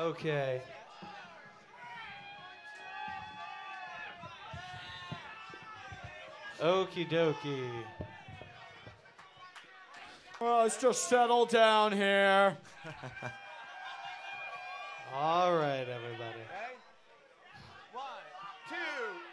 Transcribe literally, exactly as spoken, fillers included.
Okay. Okie dokie. Well, let's just settle down here. All right, everybody.